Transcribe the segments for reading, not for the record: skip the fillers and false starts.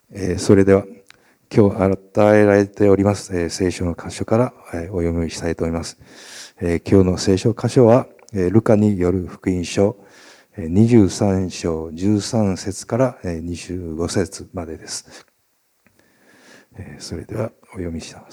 それでは今日与えられております、聖書の箇所から、お読みしたいと思います。今日の聖書箇所は、ルカによる福音書23章13節から25節までです。それではお読みします。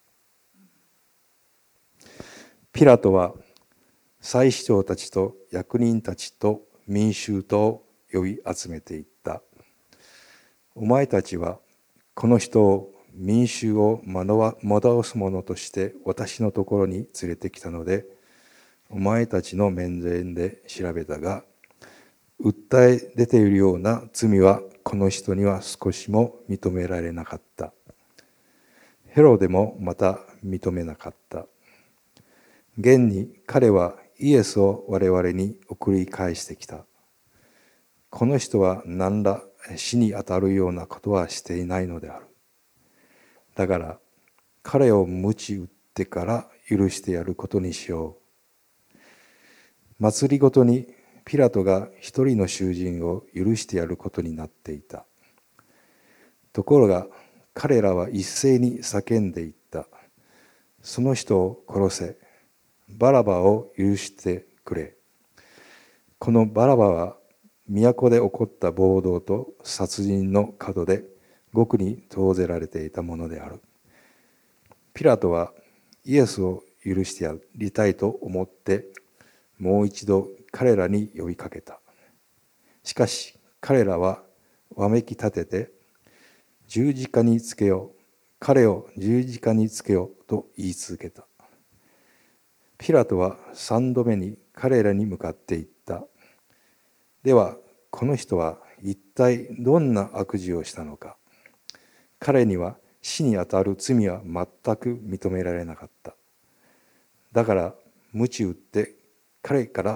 ピラトは祭司長たちと役人たちと民衆とを呼び集めていった。お前たちはこの人を民衆を惑わす者として私のところに連れてきたので、お前たちの面前で調べたが、訴え出ているような罪はこの人には少しも認められなかった。ヘロデもまた認めなかった。現に彼はイエスを我々に送り返してきた。この人は何ら死に当たるようなことはしていないのである。だから彼を鞭打ってから許してやることにしよう。祭りごとにピラトが一人の囚人を許してやることになっていた。ところが彼らは一斉に叫んでいった。その人を殺せ。バラバを許してくれ。このバラバは都で起こった暴動と殺人の門で獄に投ぜられていたものである。ピラトはイエスを許してやりたいと思ってもう一度彼らに呼びかけた。しかし彼らはわめき立てて、十字架につけよう、彼を十字架につけようと言い続けた。ピラトは3度目に彼らに向かって言った。ではこの人は一体どんな悪事をしたのか。彼には死にあたる罪は全く認められなかった。だから鞭打ってから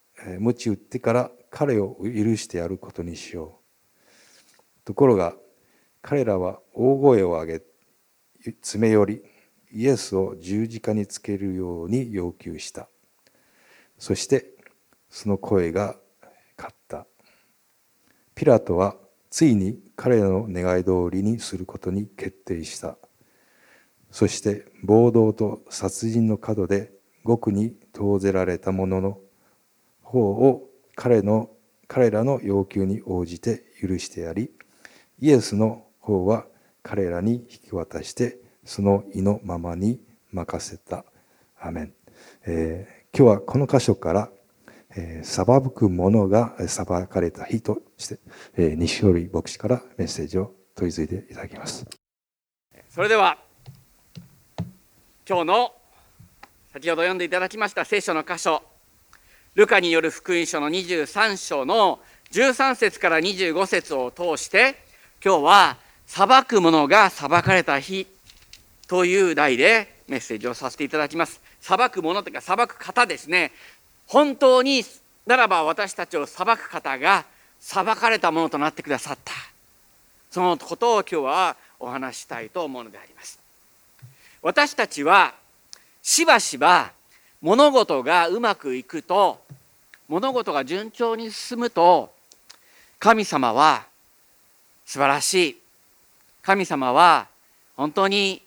彼を許してやることにしよう。ところが彼らは大声を上げ詰め寄り、イエスを十字架につけるように要求した。そしてその声が勝った。ピラトはついに彼らの願い通りにすることに決定した。そして暴動と殺人の門で獄に投ぜられた者の方を彼らの要求に応じて許してやり、イエスの方は彼らに引き渡してその意のままに任せた。アメン。今日はこの箇所から裁く者が裁かれた日として、西堀牧師からメッセージを取り次いでいただきます。 それでは今日の先ほど読んでいただきました聖書の箇所、ルカによる福音書の23章の13節から25節を通して、今日は裁く者が裁かれた日という題でメッセージをさせていただきます。裁く者というか裁く方ですね。本当にならば私たちを裁く方が裁かれたものとなってくださった、そのことを今日はお話ししたいと思うのであります。私たちはしばしば物事がうまくいくと、物事が順調に進むと、神様は素晴らしい、神様は本当に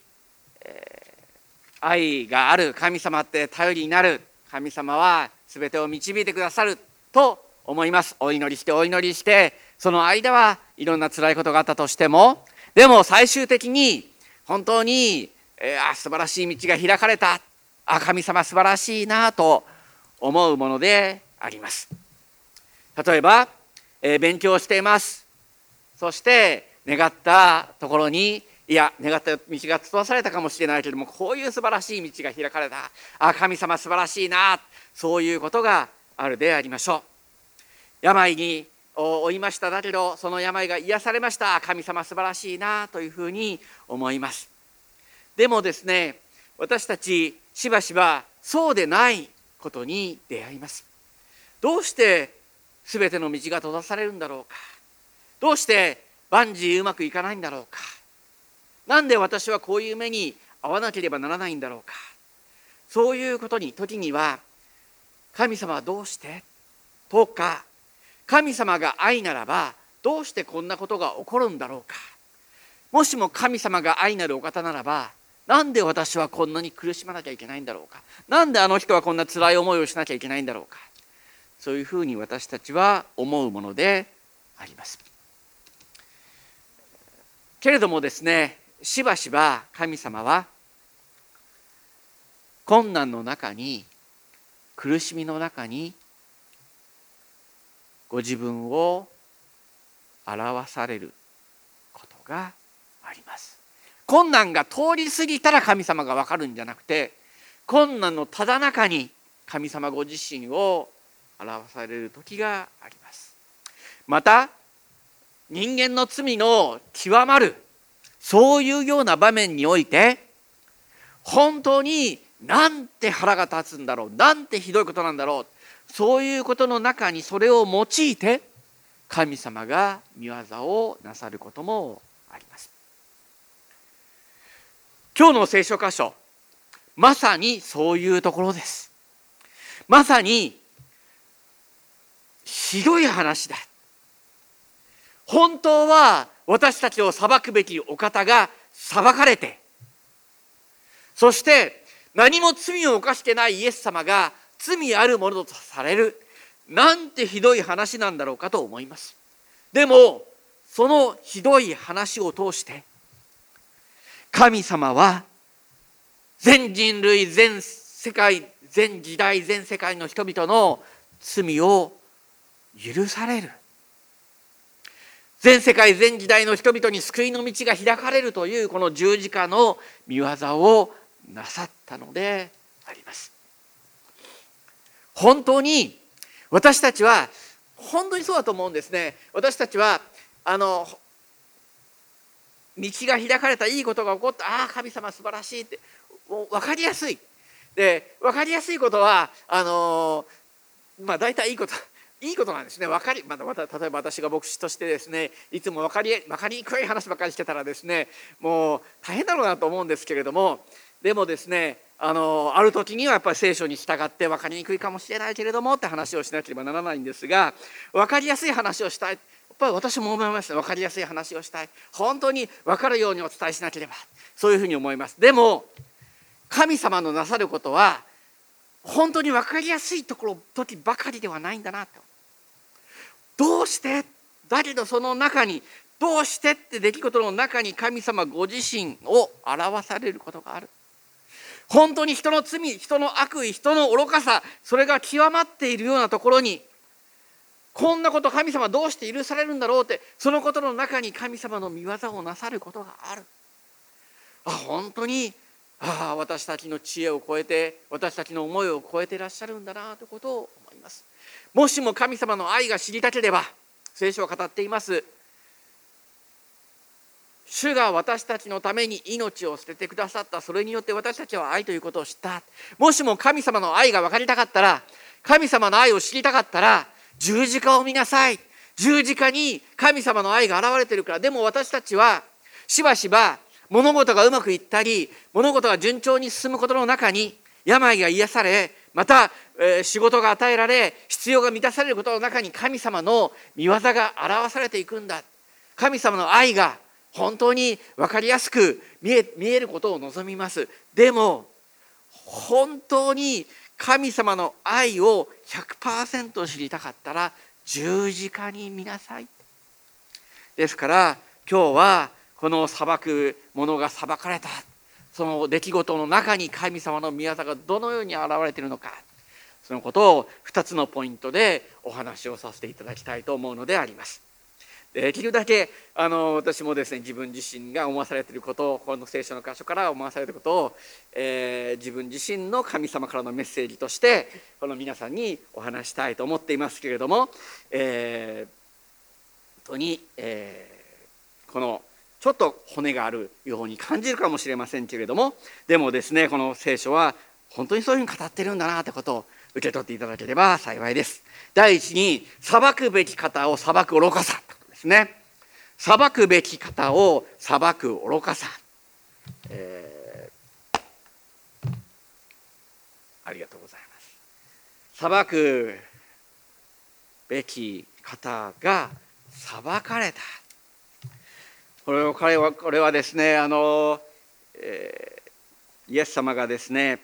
愛がある、神様って頼りになる、神様は全てを導いてくださると思います。お祈りして、その間はいろんな辛いことがあったとしても、でも最終的に本当に素晴らしい道が開かれた、神様素晴らしいなと思うものであります。例えば、勉強しています。そして願ったところに、願った道が閉ざされたかもしれないけれども、こういう素晴らしい道が開かれた、神様素晴らしいな、そういうことがあるでありましょう。病に負いましただけど、その病が癒されました、神様素晴らしいなというふうに思います。でもですね、私たちしばしばそうでないことに出会います。どうして全ての道が閉ざされるんだろうか。どうして万事うまくいかないんだろうか。なんで私はこういう目に遭わなければならないんだろうか。そういうことに時には、神様はどうしてとか、神様が愛ならばどうしてこんなことが起こるんだろうか。もしも神様が愛なるお方ならば、なんで私はこんなに苦しまなきゃいけないんだろうか。なんであの人はこんな辛い思いをしなきゃいけないんだろうか。そういうふうに私たちは思うものであります。けれどもですね、しばしば神様は困難の中に、苦しみの中にご自分を表されることがあります。困難が通り過ぎたら神様が分かるんじゃなくて、困難のただ中に神様ご自身を表される時があります。また人間の罪の極まるそういうような場面において、本当になんて腹が立つんだろう、なんてひどいことなんだろう、そういうことの中にそれを用いて神様が御業をなさることもあります。今日の聖書箇所、まさにそういうところです。まさにひどい話だ。本当は私たちを裁くべきお方が裁かれて、そして何も罪を犯してないイエス様が罪あるものとされる、なんてひどい話なんだろうかと思います。でもそのひどい話を通して神様は全人類、全世界、全時代、全世界の人々の罪を許される。全世界、全時代の人々に救いの道が開かれるというこの十字架の御業をなさったのであります。本当に私たちは本当にそうだと思うんですね。私たちは道が開かれた、いいことが起こった、ああ神様素晴らしいってもう分かりやすい。で分かりやすいことは大体いいことなんですね。例えば私が牧師としてですね、いつも分かりにくい話ばかりしてたらですね、もう大変だろうなと思うんですけれども、でもですねある時にはやっぱり聖書に従って分かりにくいかもしれないけれどもって話をしなければならないんですが、分かりやすい話をしたい。やっぱり私も思います。分かりやすい話をしたい。本当に分かるようにお伝えしなければ、そういうふうに思います。でも神様のなさることは本当に分かりやすい時ばかりではないんだなと。どうしてだけどその中にどうしてって出来事の中に神様ご自身を表されることがある。本当に人の罪、人の悪意、人の愚かさ、それが極まっているようなところに、こんなこと神様どうして許されるんだろうって、そのことの中に神様の御業をなさることがある。本当に私たちの知恵を超えて、私たちの思いを超えていらっしゃるんだなということを思います。もしも神様の愛が知りたければ、聖書は語っています。主が私たちのために命を捨ててくださった。それによって私たちは愛ということを知った。もしも神様の愛が分かりたかったら、神様の愛を知りたかったら、十字架を見なさい。十字架に神様の愛が現れているから。でも私たちはしばしば物事がうまくいったり、物事が順調に進むことの中に病が癒され、また仕事が与えられ、必要が満たされることの中に神様の御業が表されていくんだ。神様の愛が本当に分かりやすく見えることを望みます。でも本当に神様の愛を 100% 知りたかったら十字架に見なさい。ですから今日はこの裁く者が裁かれた、その出来事の中に神様の御業がどのように現れているのか、そのことを2つのポイントでお話をさせていただきたいと思うのであります。できるだけ私もですね、自分自身が思わされていることを、この聖書の箇所から思わされていることを、自分自身の神様からのメッセージとしてこの皆さんにお話したいと思っていますけれども、本当に、このちょっと骨があるように感じるかもしれませんけれども、でもですね、この聖書は本当にそういうふうに語ってるんだなということを受け取っていただければ幸いです。第一に、裁くべき方を裁く愚かさということですね。裁くべき方を裁く愚かさ、ありがとうございます。裁くべき方が裁かれた。これはですね、イエス様がですね、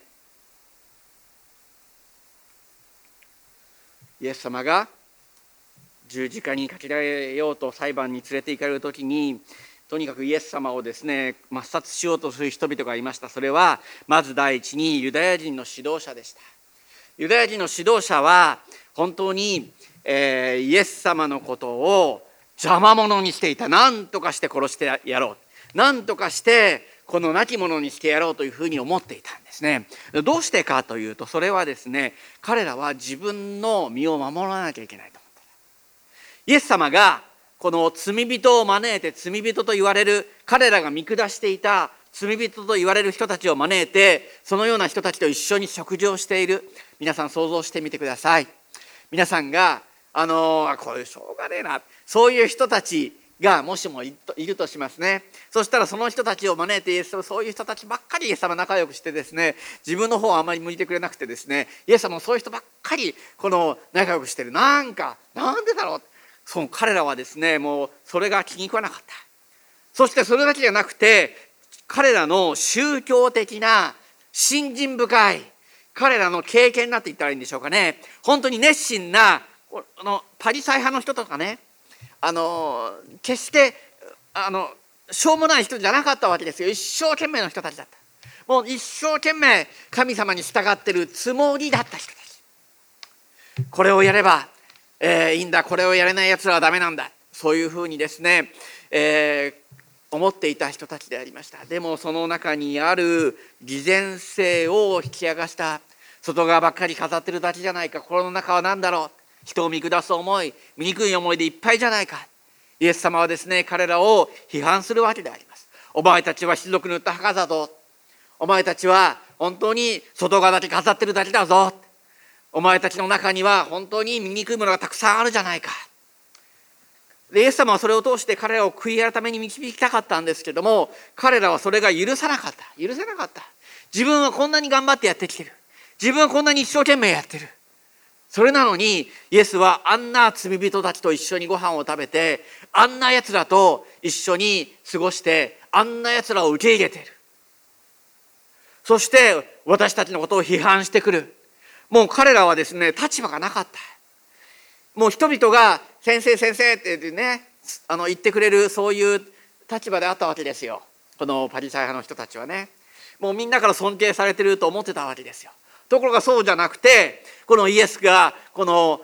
イエス様が十字架にかけられようと裁判に連れて行かれるときに、とにかくイエス様をですね抹殺しようとする人々がいました。それはまず第一にユダヤ人の指導者でした。ユダヤ人の指導者は本当に、イエス様のことを邪魔者にしていた。何とかして殺してやろう、何とかしてこの亡き者にしてやろうというふうに思っていたんですね。どうしてかというと、それはですね、彼らは自分の身を守らなきゃいけないと思っていた。イエス様がこの罪人を招いて、罪人と言われる、彼らが見下していた罪人と言われる人たちを招いて、そのような人たちと一緒に食事をしている。皆さん想像してみてください。皆さんがこういうしょうがねえな、そういう人たちがもしもいるとしますね。そしたらその人たちを招いて、そういう人たちばっかりイエス様仲良くしてですね、自分の方はあまり向いてくれなくてですね、イエス様もそういう人ばっかり仲良くしてる。なんでだろう。その彼らはですね、もうそれが気に食わなかった。そしてそれだけじゃなくて、彼らの宗教的な信心深い、彼らの経験だって言ったらいいんでしょうかね。本当に熱心なパリサイ派の人とかね、決してしょうもない人じゃなかったわけですよ。一生懸命の人たちだった。もう一生懸命神様に従ってるつもりだった人たち。これをやればいいんだ、これをやれないやつらはダメなんだ、そういうふうにですね、思っていた人たちでありました。でもその中にある偽善性を引き剥がした。外側ばっかり飾ってるだけじゃないか、心の中は何だろう、人を見下す思い、醜い思いでいっぱいじゃないか。イエス様はですね、彼らを批判するわけであります。お前たちは士族塗った墓だぞ、お前たちは本当に外側だけ飾ってるだけだぞ、お前たちの中には本当に醜いものがたくさんあるじゃないか。でイエス様はそれを通して彼らを悔い改めに導きたかったんですけども、彼らはそれが許せなかった。自分はこんなに頑張ってやってきてる、自分はこんなに一生懸命やってる。それなのにイエスはあんな罪人たちと一緒にご飯を食べて、あんなやつらと一緒に過ごして、あんなやつらを受け入れている。そして私たちのことを批判してくる。もう彼らはですね、立場がなかった。もう人々が先生ってね、言ってくれるそういう立場であったわけですよ。このパリサイ派の人たちはね、もうみんなから尊敬されてると思ってたわけですよ。ところがそうじゃなくて、このイエスがお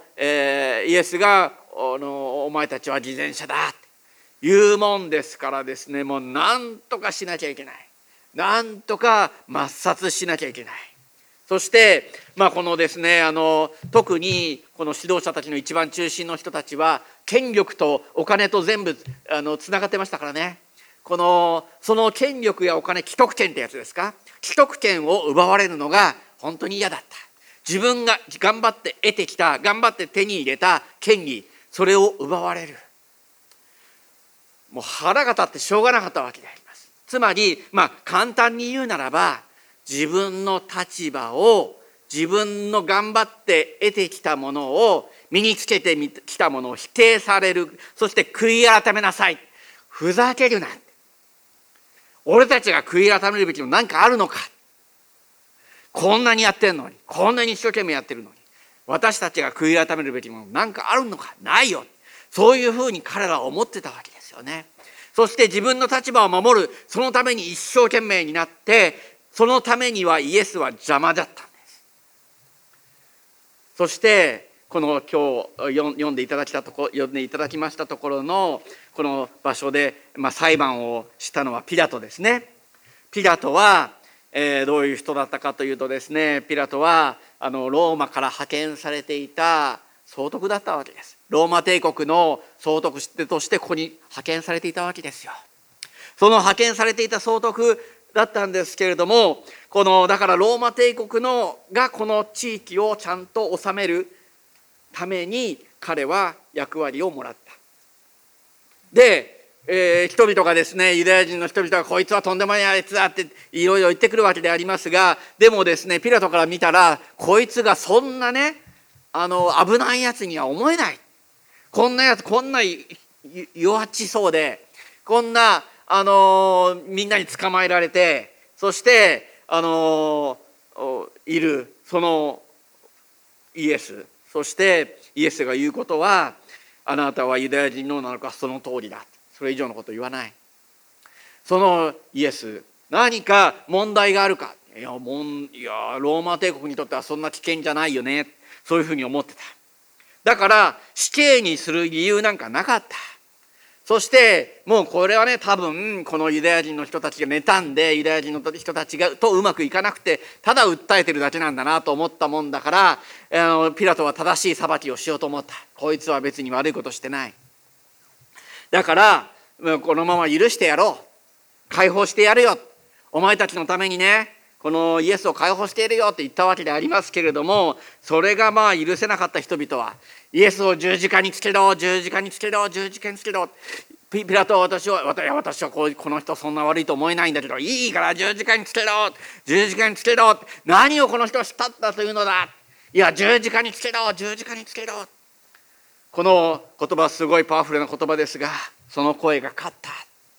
前たちは偽善者だって言うもんですからですね、もう何とかしなきゃいけない、何とか抹殺しなきゃいけない。そしてこのですね、特にこの指導者たちの一番中心の人たちは権力とお金と全部つながってましたからね。その権力やお金、既得権ってやつですか、既得権を奪われるのが本当に嫌だった。自分が頑張って得てきた、頑張って手に入れた権利、それを奪われる。もう腹が立ってしょうがなかったわけであります。つまり簡単に言うならば、自分の立場を、自分の頑張って得てきたものを、身につけてきたものを否定される。そして悔い改めなさい、ふざけるな、俺たちが悔い改めるべきの何かあるのか、こんなにやってんのに、こんなに一生懸命やってるのに、私たちが悔い改めるべきもの何かあるのか、ないよ。そういうふうに彼らは思ってたわけですよね。そして自分の立場を守る、そのために一生懸命になって、そのためにはイエスは邪魔だったんです。そしてこの今日読んでいただきましたところのこの場所で、裁判をしたのはピラトですね。ピラトは、どういう人だったかというとですね、ピラトはローマから派遣されていた総督だったわけです。ローマ帝国の総督としてここに派遣されていたわけですよ。その派遣されていた総督だったんですけれども、だからローマ帝国がこの地域をちゃんと治めるために彼は役割をもらった。で、人々がですね、ユダヤ人の人々がこいつはとんでもないやつだっていろいろ言ってくるわけでありますが、でもですね、ピラトから見たらこいつがそんなね、危ないやつには思えない。こんなやつ、こんな弱っちそうで、こんな、みんなに捕まえられて、そして、いるそのイエス、そしてイエスが言うことは、あなたはユダヤ人のなのか、その通りだ、それ以上のこと言わない。そのイエス、何か問題があるか、いやローマ帝国にとってはそんな危険じゃないよね、そういうふうに思ってた。だから死刑にする理由なんかなかった。そしてもうこれはね、多分このユダヤ人の人たちが妬んで、ユダヤ人の人たちとうまくいかなくてただ訴えてるだけなんだなと思ったもんだから、ピラトは正しい裁きをしようと思った。こいつは別に悪いことしてない。だからこのまま許してやろう、解放してやるよ、お前たちのためにね、このイエスを解放してやるよって言ったわけでありますけれども、それが許せなかった人々は、イエスを十字架につけろ、十字架につけろ、十字架につけろ。ピラトは私はこの人そんな悪いと思えないんだけど、いいから十字架につけろ、十字架につけろ、何をこの人はしたったというのだ、いや十字架につけろ、十字架につけろ。この言葉はすごいパワフルな言葉ですが、その声が勝った、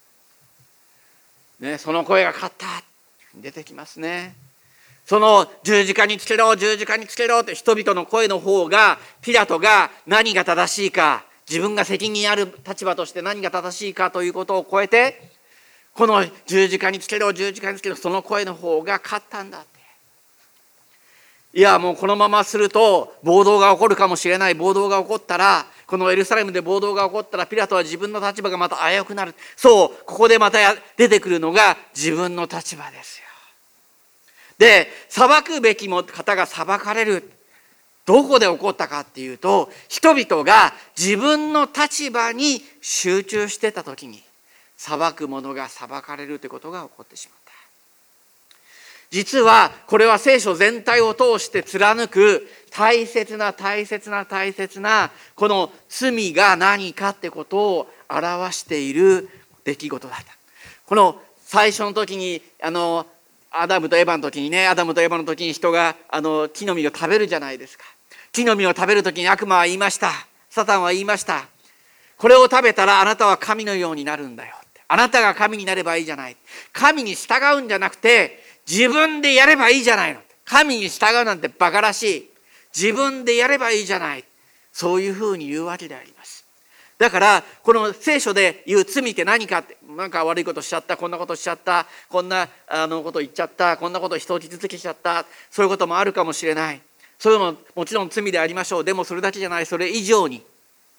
ね、その声が勝った出てきますね。その十字架につけろ、十字架につけろって人々の声の方が、ピラトが何が正しいか、自分が責任ある立場として何が正しいかということを超えて、この十字架につけろ、十字架につけろ、その声の方が勝ったんだって。いやもうこのまますると暴動が起こるかもしれない。暴動が起こったら、このエルサレムで暴動が起こったら、ピラトは自分の立場がまた危うくなる。そう、ここでまた出てくるのが自分の立場ですよ。で、裁くべき方が裁かれる。どこで起こったかっていうと、人々が自分の立場に集中してた時に、裁く者が裁かれるということが起こってしまった。実はこれは聖書全体を通して貫く大切なこの罪が何かってことを表している出来事だった。この最初の時にアダムとエヴァの時にね、アダムとエヴァの時に人が木の実を食べるじゃないですか。木の実を食べる時に悪魔は言いました。サタンは言いました。これを食べたらあなたは神のようになるんだよって。あなたが神になればいいじゃない。神に従うんじゃなくて自分でやればいいじゃないの。神に従うなんてバカらしい。自分でやればいいじゃない。そういうふうに言うわけであります。だからこの聖書で言う罪って何かって、なんか悪いことしちゃった、こんなことしちゃった、こんなこと言っちゃった、こんなこと人を傷つけちゃった、そういうこともあるかもしれない。それももちろん罪でありましょう。でもそれだけじゃない。それ以上に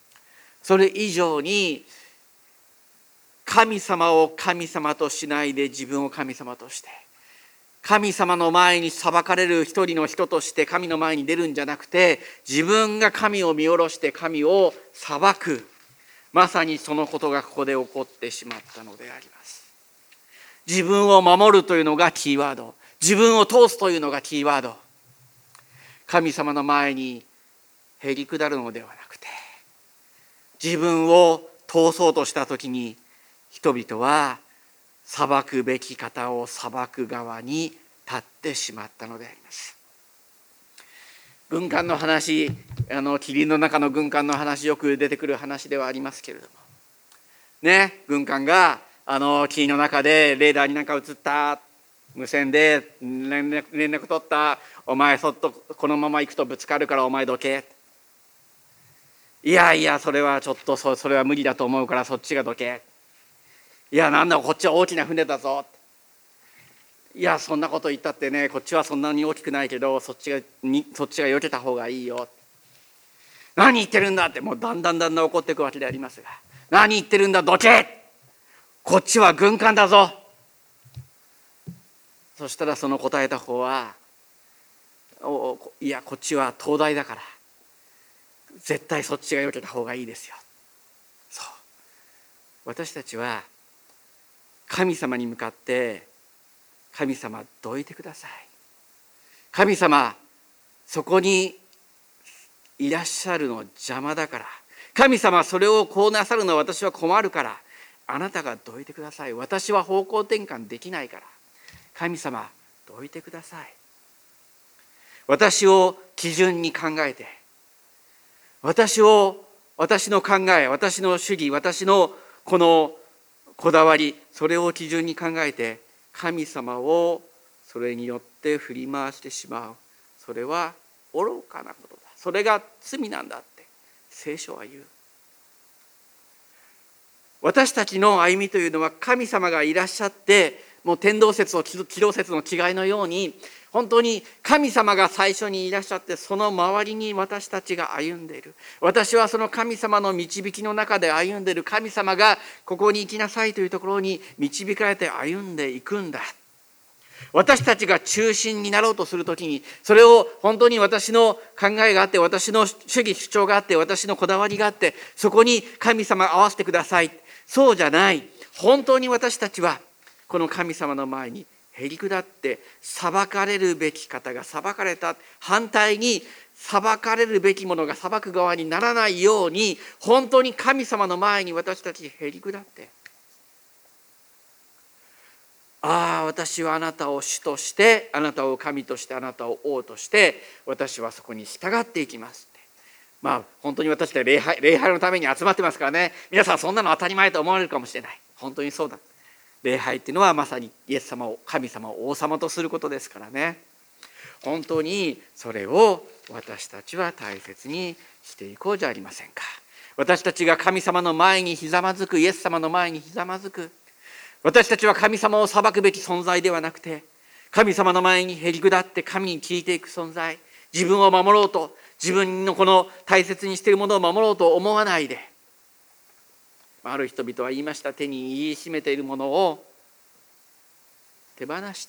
神様を神様としないで自分を神様として、神様の前に裁かれる一人の人として神の前に出るんじゃなくて、自分が神を見下ろして神を裁く、まさにそのことがここで起こってしまったのであります。自分を守るというのがキーワード、自分を通すというのがキーワード。神様の前にへりくだるのではなくて、自分を通そうとしたときに、人々は裁くべき方を裁く側に立ってしまったのであります。軍艦の話、キリンの中の軍艦の話、よく出てくる話ではありますけれどもね、軍艦が霧の中でレーダーになんか映った、無線で連絡取った、お前そっとこのまま行くとぶつかるからお前どけ、いやそれはちょっとそれは無理だと思うからそっちがどけ、いやなんだこっちは大きな船だぞ、いやそんなこと言ったってね、こっちはそんなに大きくないけどそっちが避けた方がいいよ、何言ってるんだって、もうだんだん怒っていくわけでありますが、何言ってるんだどけ、こっちは軍艦だぞ。そしたらその答えた方は、いやこっちは灯台だから絶対そっちが避けた方がいいですよ。そう、私たちは神様に向かって、神様どいてください、神様そこにいらっしゃるの邪魔だから、神様それをこうなさるのは私は困るから、あなたがどいてください、私は方向転換できないから神様どいてください。私を基準に考えて、私を私の考え、私の主義、私のこのこだわり、それを基準に考えて神様をそれによって振り回してしまう。それは愚かなことだ。それが罪なんだって聖書は言う。私たちの歩みというのは神様がいらっしゃって、もう天動説と地動説の違いのように、本当に神様が最初にいらっしゃって、その周りに私たちが歩んでいる。私はその神様の導きの中で歩んでいる。神様がここに行きなさいというところに導かれて歩んでいくんだ。私たちが中心になろうとするときに、それを本当に私の考えがあって、私の主義主張があって、私のこだわりがあって、そこに神様合わせてください。そうじゃない。本当に私たちはこの神様の前にへり下って裁かれるべき方が裁かれた、反対に裁かれるべきものが裁く側にならないように、本当に神様の前に私たちへり下って、ああ、私はあなたを主として、あなたを神として、あなたを王として、私はそこに従っていきますって。本当に私たち礼拝のために集まってますからね。皆さんそんなの当たり前と思われるかもしれない。本当にそうだ。礼拝っていうのはまさにイエス様を、神様を王様とすることですからね。本当にそれを私たちは大切にしていこうじゃありませんか。私たちが神様の前にひざまずく、イエス様の前にひざまずく。私たちは神様を裁くべき存在ではなくて、神様の前にへり下って神に聞いていく存在。自分を守ろうと、自分のこの大切にしているものを守ろうと思わないで、ある人々は言いました。手に握りしめているものを手放して、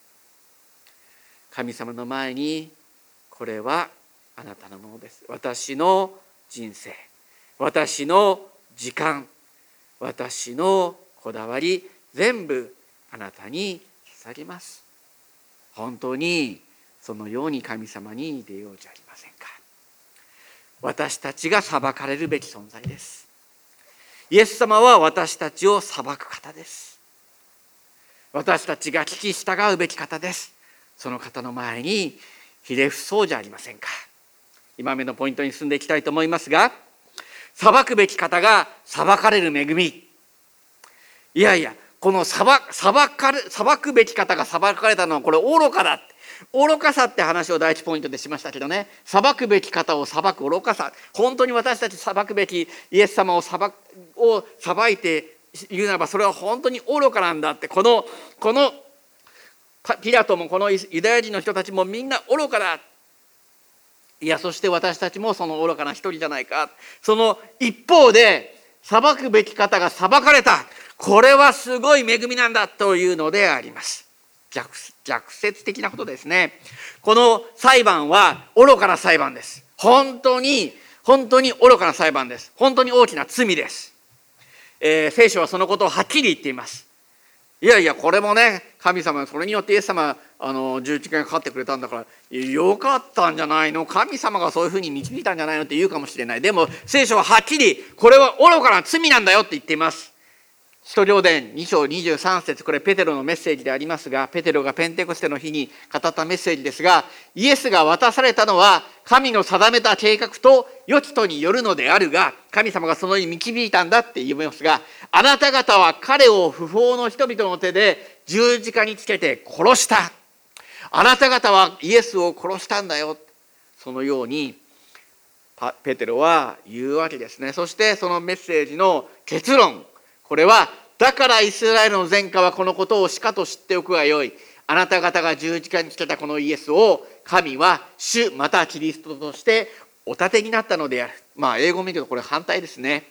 神様の前に、これはあなたのものです。私の人生、私の時間、私のこだわり、全部あなたに捧げます。本当にそのように神様に出ようじゃありませんか。私たちが裁かれるべき存在です。イエス様は私たちを裁く方です。私たちが聞き従うべき方です。その方の前にひれ伏そうじゃありませんか。今目のポイントに進んでいきたいと思いますが、裁くべき方が裁かれる恵み。いやいや、この裁くべき方が裁かれたのはこれ愚かだ。愚かさって話を第一ポイントでしましたけどね、裁くべき方を裁く愚かさ、本当に私たち裁くべきイエス様を裁いているならば、それは本当に愚かなんだって、このピラトもこのユダヤ人の人たちもみんな愚かだ。いや、そして私たちもその愚かな一人じゃないか。その一方で裁くべき方が裁かれた、これはすごい恵みなんだというのであります。逆説的なことですね。この裁判は愚かな裁判です。本当に愚かな裁判です。本当に大きな罪です。聖書はそのことをはっきり言っています。いやいや、これもね、神様、それによってイエス様十字架がかかってくれたんだからよかったんじゃないの、神様がそういうふうに導いたんじゃないのって言うかもしれない。でも聖書ははっきりこれは愚かな罪なんだよって言っています。使徒行伝2章23節、これペテロのメッセージでありますが、ペテロがペンテコステの日に語ったメッセージですが、イエスが渡されたのは神の定めた計画と良きとによるのであるが、神様がそのように導いたんだって言いますが、あなた方は彼を不法の人々の手で十字架につけて殺した。あなた方はイエスを殺したんだよ。そのようにペテロは言うわけですね。そしてそのメッセージの結論、これは、だからイスラエルの前科はこのことをしかと知っておくがよい。あなた方が十字架につけたこのイエスを神は主またキリストとしてお立てになったのである。英語を見るとこれ反対ですね。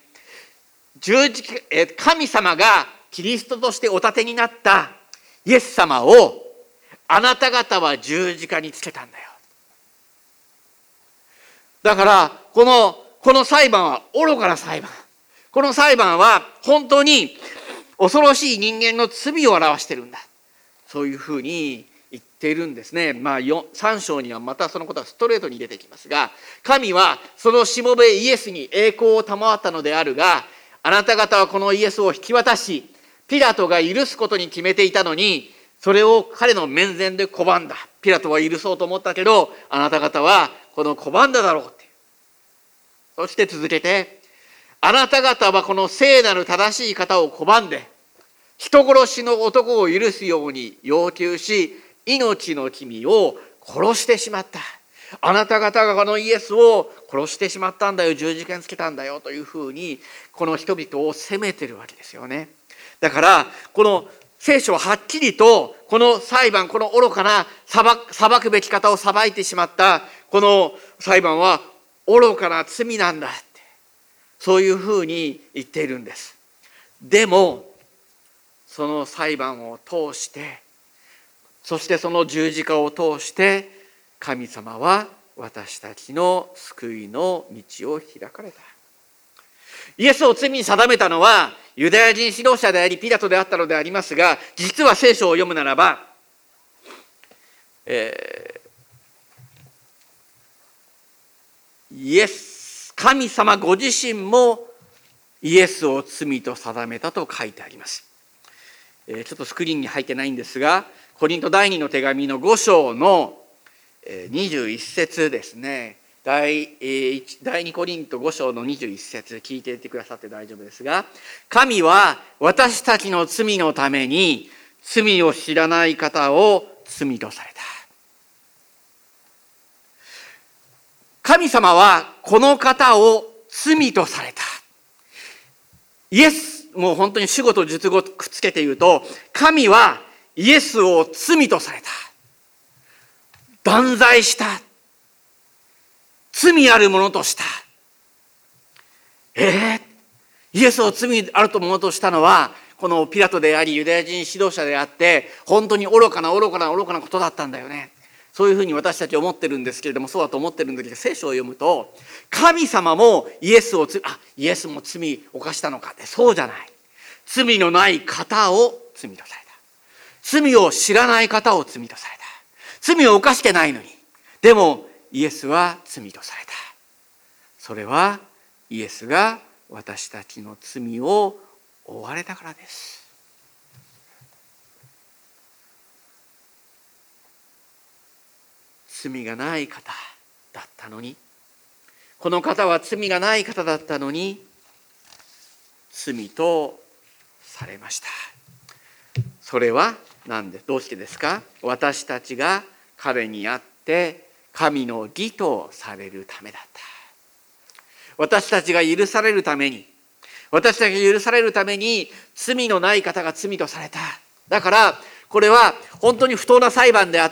神様がキリストとしてお立てになったイエス様をあなた方は十字架につけたんだよ。だからこの裁判は愚かな裁判。この裁判は本当に恐ろしい人間の罪を表しているんだ。そういうふうに言っているんですね。3章にはまたそのことはストレートに出てきますが、神はそのしもべイエスに栄光を賜ったのであるが、あなた方はこのイエスを引き渡し、ピラトが許すことに決めていたのに、それを彼の面前で拒んだ。ピラトは許そうと思ったけど、あなた方はこの拒んだだろうって。 そして続けて、あなた方はこの聖なる正しい方を拒んで、人殺しの男を許すように要求し、命の君を殺してしまった。あなた方がこのイエスを殺してしまったんだよ、十字架につけたんだよというふうに、この人々を責めてるわけですよね。だからこの聖書ははっきりとこの裁判、この愚かな裁くべき方を裁いてしまったこの裁判は愚かな罪なんだって、そういうふうに言っているんです。でもその裁判を通して、そしてその十字架を通して、神様は私たちの救いの道を開かれた。イエスを罪に定めたのはユダヤ人指導者でありピラトであったのでありますが、実は聖書を読むならば、神様ご自身もイエスを罪と定めたと書いてあります。ちょっとスクリーンに入ってないんですが、コリント第2の手紙の5章の21節ですね。第2コリント5章の21節、聞いていてくださって大丈夫ですが、神は私たちの罪のために罪を知らない方を罪とされた。神様はこの方を罪とされた。イエス、もう本当に主語と述語くっつけて言うと、神はイエスを罪とされた。断罪した。罪あるものとした。イエスを罪あるとものとしたのは、このピラトでありユダヤ人指導者であって、本当に愚かなことだったんだよね。そういうふうに私たち思ってるんですけれども、そうだと思ってるんだけど、聖書を読むと神様もイエスも罪を犯したのかって、そうじゃない。罪のない方を罪とされた。罪を知らない方を罪とされた。罪を犯してないのに、でもイエスは罪とされた。それはイエスが私たちの罪を負われたからです。罪がない方だったのに、この方は罪がない方だったのに罪とされました。それはどうしてですか？私たちが彼にあって神の義とされるためだった。私たちが許されるために、罪のない方が罪とされた。だからこれは本当に不当な裁判であって、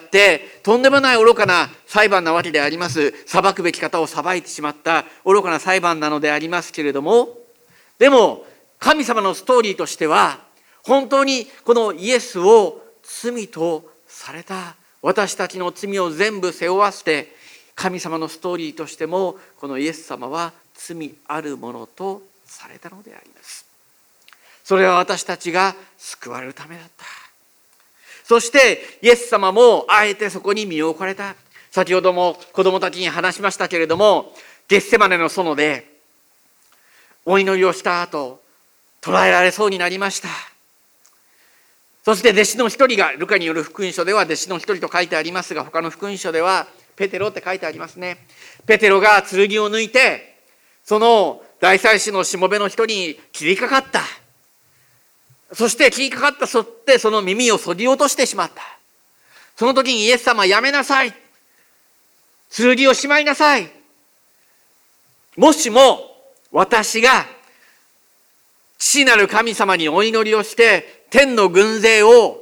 とんでもない愚かな裁判なわけであります。裁くべき方を裁いてしまった愚かな裁判なのでありますけれども、でも神様のストーリーとしては、本当にこのイエスを罪とされた、私たちの罪を全部背負わせて、神様のストーリーとしてもこのイエス様は罪あるものとされたのであります。それは私たちが救われるためだった。そしてイエス様もあえてそこに身を置かれた。先ほども子供たちに話しましたけれども、ゲッセマネの園でお祈りをした後、捕らえられそうになりました。そして弟子の一人が、ルカによる福音書では弟子の一人と書いてありますが、他の福音書ではペテロって書いてありますね。ペテロが剣を抜いて、その大祭司のしもべの人に切りかかった。そして切りかかったそってその耳を削ぎ落としてしまった。その時にイエス様はやめなさい。剣をしまいなさい。もしも私が父なる神様にお祈りをして天の軍勢を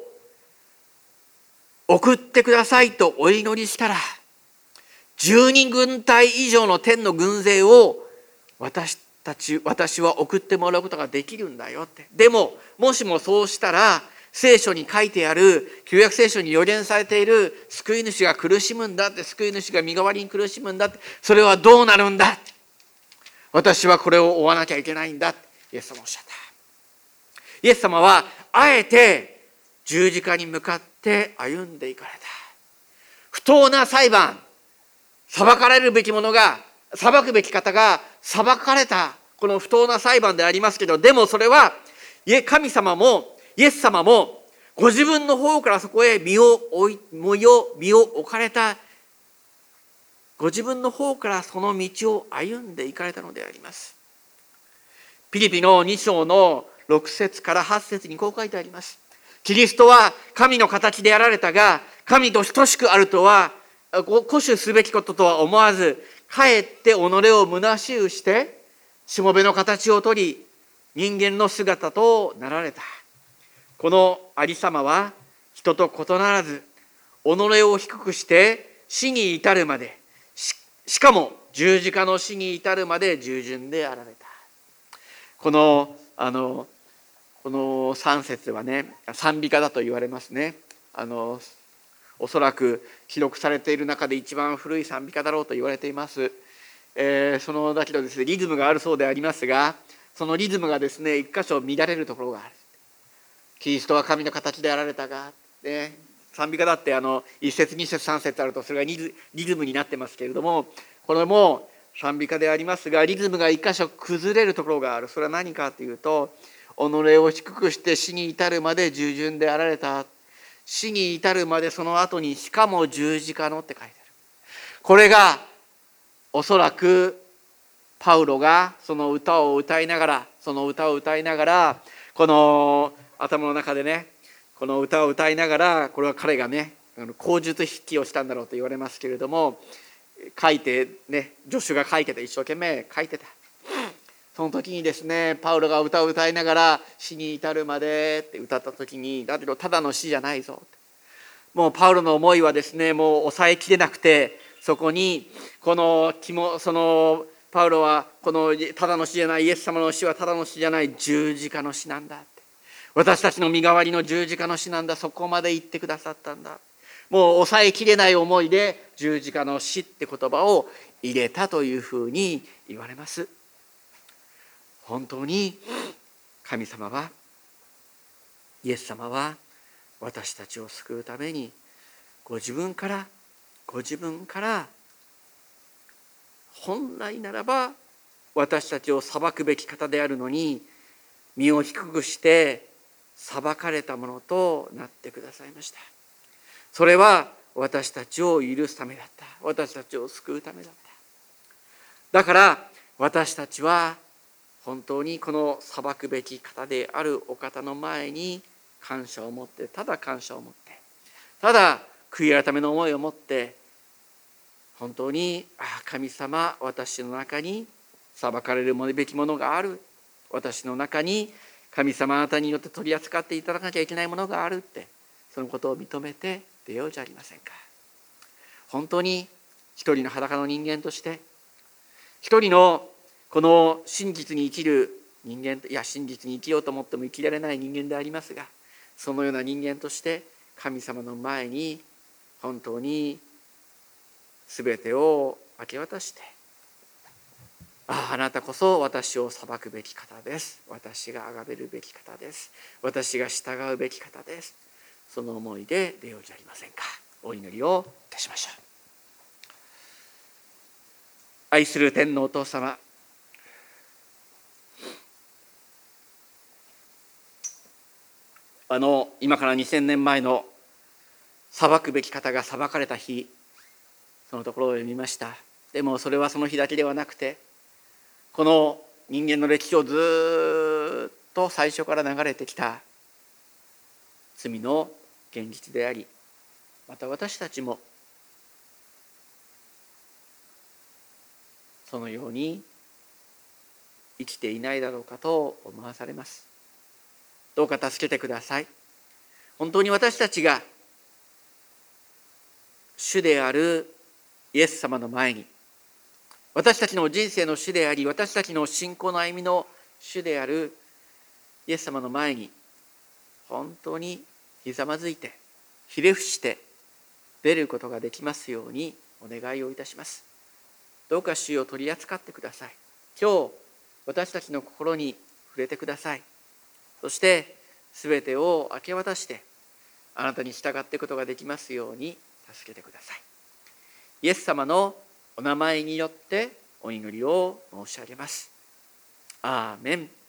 送ってくださいとお祈りしたら、12軍隊以上の天の軍勢を私は送ってもらうことができるんだよって。でももしもそうしたら、聖書に書いてある、旧約聖書に予言されている救い主が苦しむんだって、救い主が身代わりに苦しむんだって、それはどうなるんだって、私はこれを追わなきゃいけないんだってイエス様おっしゃった。イエス様はあえて十字架に向かって歩んでいかれた。不当な裁判、裁かれるべきものが、裁くべき方が裁かれた、この不当な裁判でありますけど、でもそれは神様もイエス様もご自分の方からそこへ身を置かれたご自分の方からその道を歩んでいかれたのであります。ピリピの2章の6節から8節にこう書いてあります。キリストは神の形であられたが、神と等しくあるとは、固守すべきこととは思わず、かえって己を虚しゅうして、しもべの形をとり、人間の姿となられた。このありさまは、人と異ならず、己を低くして死に至るまで、しかも十字架の死に至るまで従順であられた。この3節はね、賛美歌だと言われますね。おそらく記録されている中で一番古い賛美歌だろうと言われています。だけどですね、リズムがあるそうでありますが、そのリズムがですね、一箇所乱れるところがある。キリストは神の形であられたが、ね、賛美歌だって1節2節3節あるとそれがリズムになってますけれども、これも賛美歌でありますが、リズムが一箇所崩れるところがある。それは何かというと、己を低くして死に至るまで従順であられた。死に至るまでその後にしかも十字架のって書いてある。これがおそらくパウロがその歌を歌いながらこの頭の中でね、この歌を歌いながら、これは彼がね口述筆記をしたんだろうと言われますけれども、書いてね、助手が書いてた、一生懸命書いてた。その時にですね、パウロが歌を歌いながら死に至るまでって歌った時に、だけどただの死じゃないぞ、もうパウロの思いはですね、もう抑えきれなくて、そこにパウロはこのただの死じゃない、イエス様の死はただの死じゃない、十字架の死なんだって、私たちの身代わりの十字架の死なんだ、そこまで言ってくださったんだ。もう抑えきれない思いで十字架の死って言葉を入れたというふうに言われます。本当に神様は、イエス様は私たちを救うためにご自分から本来ならば私たちを裁くべき方であるのに、身を低くして裁かれたものとなってくださいました。それは私たちを許すためだった。私たちを救うためだった。だから私たちは本当にこの裁くべき方であるお方の前に感謝を持って、ただ感謝を持って、ただ悔い改めの思いを持って、本当に神様、私の中に裁かれるべきものがある、私の中に神様あなたによって取り扱っていただかなきゃいけないものがあるって、そのことを認めて出ようじゃありませんか。本当に一人の裸の人間として、一人のこの真実に生きる人間、真実に生きようと思っても生きられない人間でありますが、そのような人間として神様の前に本当に全てを明け渡して、あなたこそ私を裁くべき方です、私が崇めるべき方です、私が従うべき方です、その思いで出ようじゃありませんか。お祈りをいたしましょう。愛する天のお父様、今から2000年前の裁くべき方が裁かれた日、そのところを読みました。でもそれはその日だけではなくて、この人間の歴史をずっと最初から流れてきた罪の現実であり、また私たちもそのように生きていないだろうかと思わされます。どうか助けてください。本当に私たちが主であるイエス様の前に、私たちの人生の主であり、私たちの信仰の歩みの主であるイエス様の前に本当にひざまずいてひれ伏して出ることができますようにお願いをいたします。どうか主を取り扱ってください。今日私たちの心に触れてください。そして全てを明け渡してあなたに従っていくことができますように助けてください。イエス様のお名前によってお祈りを申し上げます。アーメン。